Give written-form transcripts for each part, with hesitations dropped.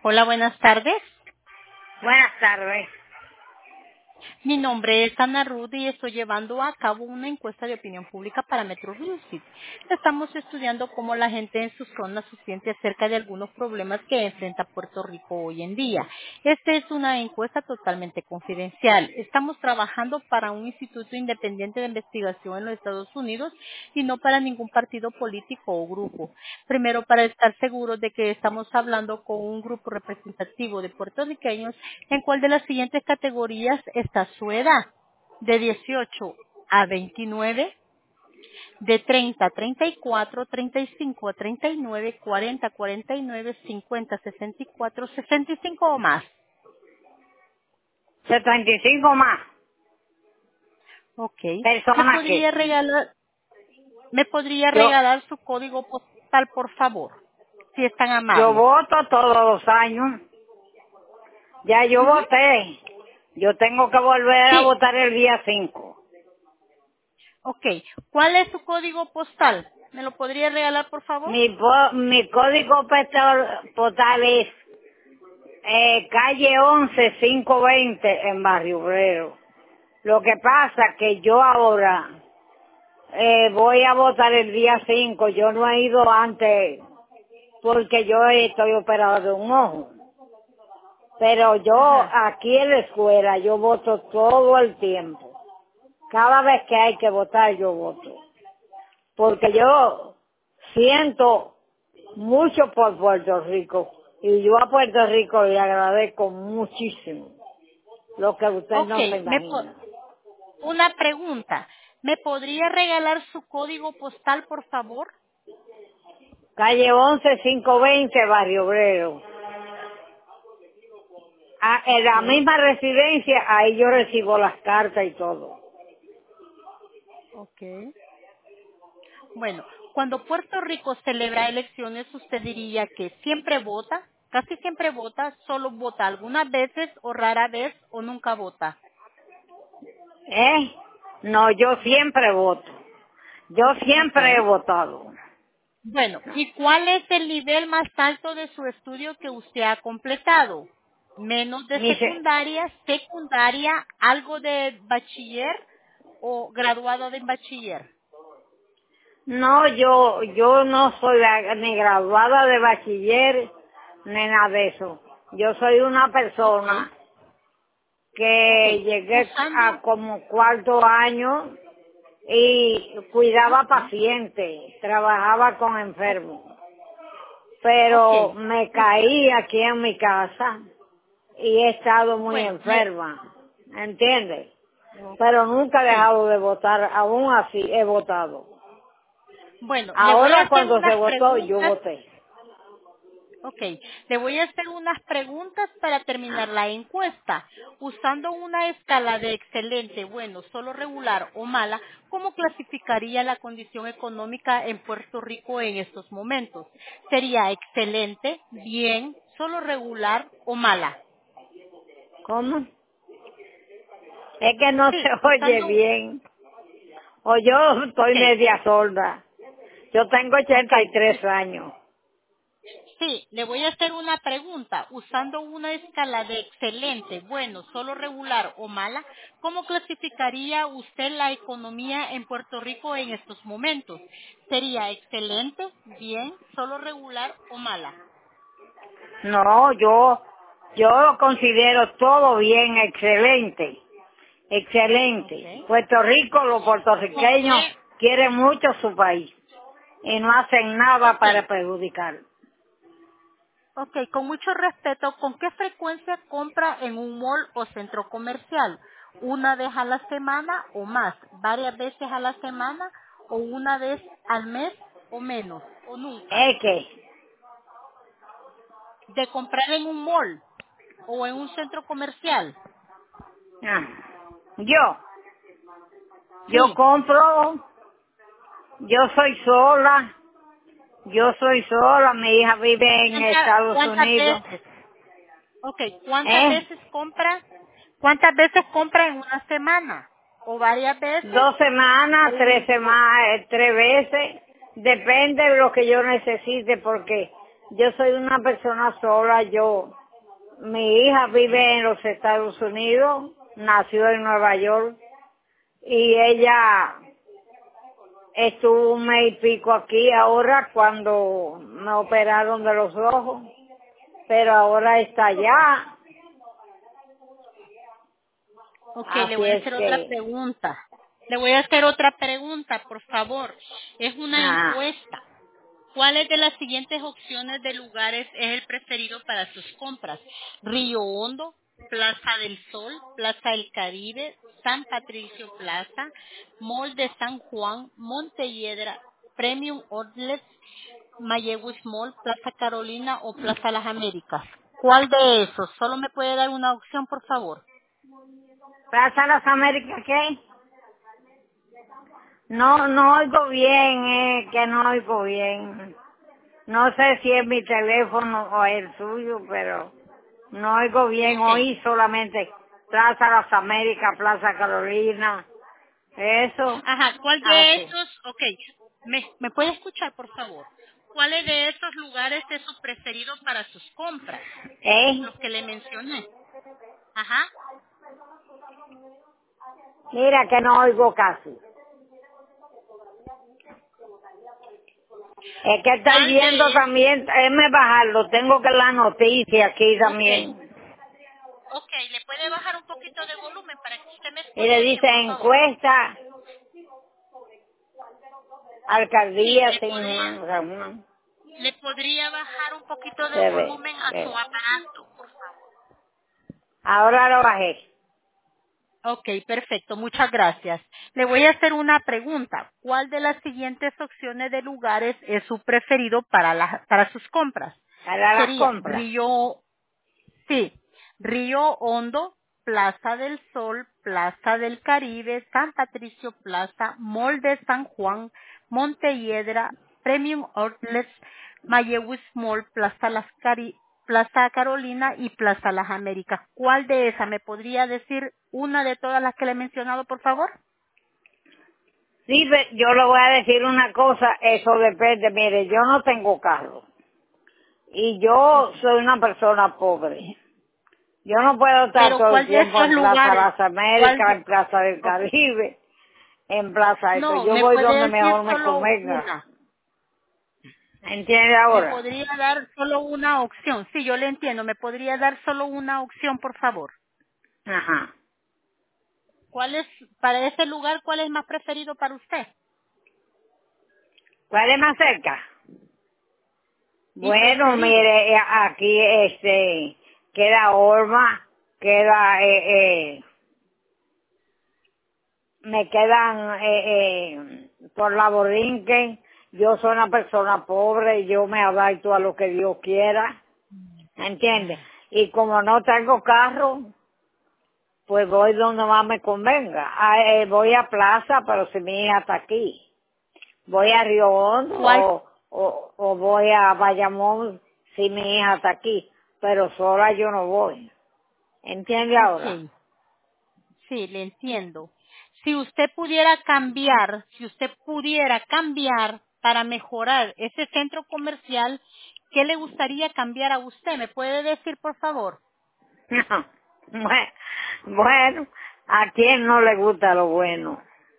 Hola, buenas tardes. Buenas tardes. Mi nombre es Ana Rudy y estoy llevando a cabo una encuesta de opinión pública para Metro Real Estate. Estamos estudiando cómo la gente en su zona se siente acerca de algunos problemas que enfrenta Puerto Rico hoy en día. Esta es una encuesta totalmente confidencial. Estamos trabajando para un instituto independiente de investigación en los Estados Unidos y no para ningún partido político o grupo. Primero, para estar seguros de que estamos hablando con un grupo representativo de puertorriqueños, ¿en cuál de las siguientes categorías está su edad? De 18 a 29, de 30 a 34, 35 a 39, 40 a 49, 50 a 64, 65 o más. 75 más. Ok. Personas que ¿Me podría yo regalar su código postal, por favor? Si es tan yo amable. voto todos los años. Ya yo Ujú. voté. Yo tengo que volver a Sí. votar el día 5. Ok. ¿Cuál es su código postal? ¿Me lo podría regalar, por favor? Mi código postal es calle 11520 en Barrio Obrero. Lo que pasa que yo ahora voy a votar el día 5. Yo no he ido antes porque yo estoy operado de un ojo. Pero yo Ajá. aquí en la escuela yo voto todo el tiempo. Cada vez que hay que votar yo voto. Porque yo siento mucho por Puerto Rico. Y yo a Puerto Rico le agradezco muchísimo. Lo que usted Ok. no se imagina. Una pregunta. ¿Me podría regalar su código postal, por favor? Calle 11520, Barrio Obrero. En la Ok. misma residencia, ahí yo recibo las cartas y todo. Ok. Bueno, cuando Puerto Rico celebra elecciones, usted diría que siempre vota, casi siempre vota, solo vota algunas veces o rara vez o nunca vota. ¿Eh? No, yo siempre voto. Yo Ok. siempre he votado. Bueno, ¿y cuál es el nivel más alto de su estudio que usted ha completado? ¿Menos de Dice, secundaria, algo de bachiller o graduado de bachiller? no, yo no soy ni graduada de bachiller ni nada de eso. Yo soy una Ok, persona ok. que llegué a Usando, como cuarto año y cuidaba ok, pacientes, trabajaba con enfermos. ok. Pero me caí aquí en mi casa y he estado muy Bueno, enferma, ¿entiendes? ok. Pero nunca he Sí. dejado de votar, aún así he votado. Bueno, le voy a Ahora hacer cuando se unas votó, yo preguntas. voté. Ok, le voy a hacer unas preguntas para terminar la encuesta. Usando una escala de excelente, bueno, solo regular o mala, ¿cómo clasificaría la condición económica en Puerto Rico en estos momentos? ¿Sería excelente, bien, solo regular o mala? ¿Cómo? Es que no se Sí, oye bien. O yo ok, estoy media sorda. Yo tengo ok. 83 años. Sí, le voy a hacer una pregunta. Usando una escala de excelente, bueno, solo regular o mala, ¿cómo clasificaría usted la economía en Puerto Rico en estos momentos? ¿Sería excelente, bien, solo regular o mala? No, yo lo considero todo bien, excelente. Ok. Excelente. Puerto Rico, los ¿Con puertorriqueños qué? quieren mucho su país y no hacen nada Ok, para perjudicar. ok, con mucho respeto, ¿con qué frecuencia compra en un mall o centro comercial? ¿Una vez a la semana o más? ¿Varias veces a la semana o una vez al mes o menos o nunca? Es que De comprar en un mall o en un centro comercial. ah, yo Sí. compro, yo soy sola, mi hija vive en Estados ¿Cuántas Unidos. veces? Ok, ¿cuántas ¿Eh? veces compra? ¿Cuántas veces compra en una semana? ¿O varias veces? 2 semanas, O- 3 veces, depende de lo que yo necesite porque Yo soy una persona sola, mi hija vive en los Estados Unidos, nació en Nueva York, y ella estuvo un mes y pico aquí ahora cuando me operaron de los ojos, pero ahora está allá, Ok, le así voy a es hacer otra que, pregunta. Le voy a hacer otra pregunta, por favor. Es una ah, encuesta. ¿Cuáles de las siguientes opciones de lugares es el preferido para sus compras? Río Hondo, Plaza del Sol, Plaza del Caribe, San Patricio Plaza, Mall de San Juan, Montelledra, Premium Outlets, Mayagüez Mall, Plaza Carolina o Plaza Las Américas. ¿Cuál de esos? Solo me puede dar una opción, por favor. Plaza Las Américas, ¿qué? No oigo bien, que no oigo bien. No sé si es mi teléfono o el suyo, pero no oigo bien. Ok. Oí solamente Plaza Las Américas, Plaza Carolina, eso, Ajá, ¿cuál de así. esos? Ok, ¿me puede escuchar, por favor? ¿Cuáles de esos lugares es su preferido para sus compras? ¿Eh? Los que le mencioné. Ajá. Mira que no oigo casi. Es que estoy ¿Cuál viendo de esos? también, déjeme bajarlo, tengo que la noticia aquí Ok, también. ok, ¿le puede bajar un poquito de volumen para que usted me Y le escuche bien, dice por favor? encuesta, Sí, alcaldía, Ramón. le podría bajar un poquito de Se ve, volumen a se su ve. aparato, por favor. Ahora lo bajé. Ok, perfecto, muchas gracias. Le voy a hacer una pregunta. ¿Cuál de las siguientes opciones de lugares es su preferido para sus compras? Para las Sería compras. sí, Río Hondo, Plaza del Sol, Plaza del Caribe, San Patricio Plaza, Mall de San Juan, Montelledra, Premium Outlets, Mayagüez Mall, Plaza Carolina y Plaza Las Américas. ¿Cuál de esas? ¿Me podría decir una de todas las que le he mencionado, por favor? Sí, yo le voy a decir una cosa, eso depende. Mire, yo no tengo carro y yo soy una persona pobre. Yo no puedo estar Pero todo el ¿cuál de tiempo esos en Plaza lugares? Las ¿Cuál Américas, de? en Plaza del Ok. Caribe, en Plaza esto. No, Yo me voy puede donde decir mejor me solo convenga. una. ¿Entiende ¿Me ahora? podría dar solo una opción? Sí, yo le entiendo. ¿Me podría dar solo una opción, por favor? Ajá. ¿Cuál es, para ese lugar, cuál es más preferido para usted? ¿Cuál es más cerca? Y Bueno, preferido. mire, aquí queda Orma, queda me quedan por la Borinquen. Yo soy una persona pobre y yo me adapto a lo que Dios quiera, ¿entiendes? Y como no tengo carro, pues voy donde más me convenga. Voy a Plaza, pero si mi hija está aquí. Voy a Río Hondo ¿Cuál? o voy a Bayamón si mi hija está aquí. Pero sola yo no voy. ¿Entiende ahora? Ok, sí, le entiendo. Si usted pudiera cambiar para mejorar ese centro comercial, ¿qué le gustaría cambiar a usted? ¿Me puede decir, por favor? No. Bueno, ¿a quién no le gusta lo bueno?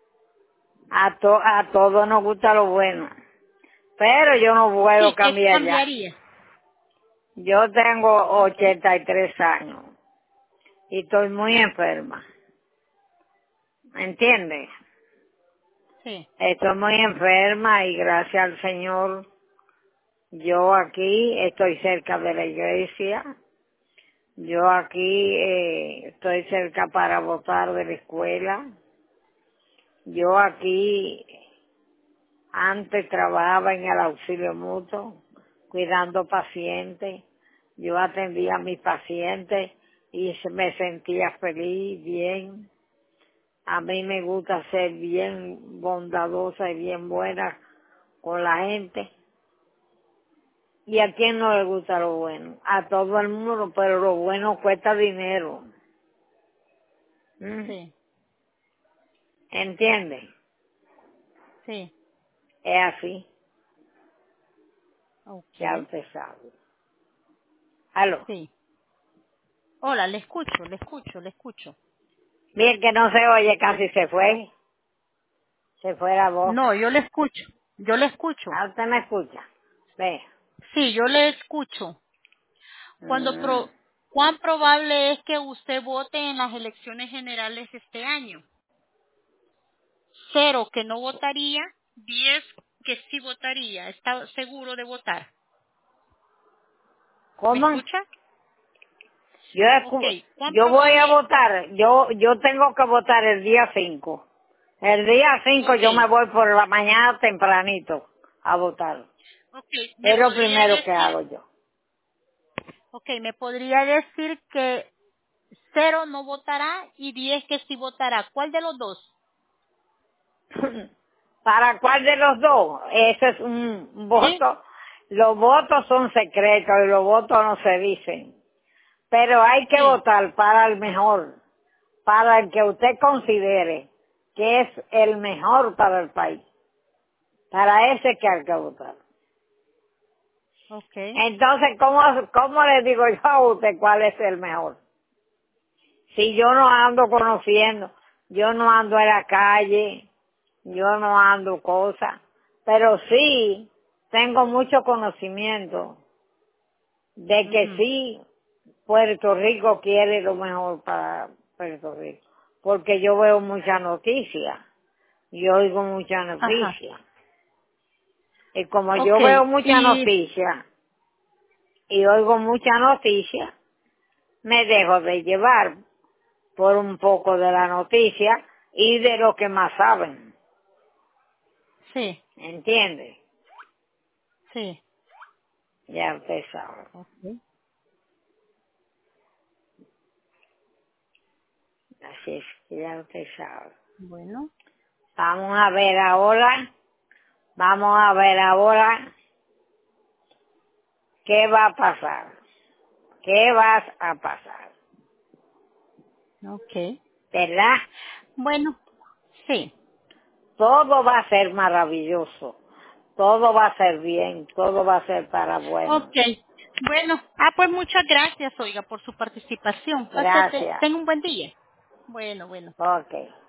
A todos nos gusta lo bueno. Pero yo no puedo Sí, ¿qué cambiar ya. cambiaría? Yo tengo Ok, 83 años y estoy muy enferma. ¿Entiendes? sí, Estoy muy enferma y gracias al Señor yo aquí estoy cerca de la iglesia. Yo aquí estoy cerca para votar de la escuela. Yo aquí antes trabajaba en el auxilio mutuo, cuidando pacientes. Yo atendía a mis pacientes y me sentía feliz, bien. A mí me gusta ser bien bondadosa y bien buena con la gente. ¿Y a quién no le gusta lo bueno? A todo el mundo, pero lo bueno cuesta dinero. ¿Mm? sí, ¿Entiendes? sí. Es así. Ok, Ya usted sabe. Aló. sí. Hola, le escucho, le escucho, le escucho. Bien que no se oye, casi se fue. Se fue la voz. No, yo le escucho, yo le escucho. Ah, usted me escucha. Ve. Sí, yo le escucho. Mm. ¿Cuán probable es que usted vote en las elecciones generales este año? 0, que no votaría. 10, que sí votaría. ¿Está seguro de votar? ¿Me ¿Cómo? escucha? Yo, Ok, ¿cuán yo voy a probable? votar. Yo tengo que votar el día 5. El día 5 Ok, yo me voy por la mañana tempranito a votar. ok, Es lo primero que hago yo. me podría decir que 0 no votará y 10 que sí votará. ¿Cuál de los dos? ¿Para cuál de los dos? Ese es un Sí, voto. Los votos son secretos y los votos no se dicen. Pero hay que sí. votar para el mejor, para el que usted considere que es el mejor para el país. Para ese que hay que votar. Ok, Entonces, ¿cómo le digo yo a usted cuál es el mejor? Si yo no ando conociendo, yo no ando en la calle, yo no ando cosas, pero sí tengo mucho conocimiento de que ujú, sí Puerto Rico quiere lo mejor para Puerto Rico, porque yo veo muchas noticias, yo oigo muchas ajá. noticias, y como Ok, yo veo muchas y noticias y oigo muchas noticias, me dejo de llevar por un poco de la noticia y de lo que más saben, sí, ¿entiende? sí. Ya usted sabe. Ok, Así es que ya usted sabe. bueno. Vamos a ver ahora qué va a pasar. ¿Qué vas a pasar? Ok. ¿Verdad? Bueno, sí. Todo va a ser maravilloso. Todo va a ser bien. Todo va a ser para bueno. Ok. Bueno, pues muchas gracias, oiga, por su participación. Gracias. Tenga un buen día. Bueno, bueno. Ok.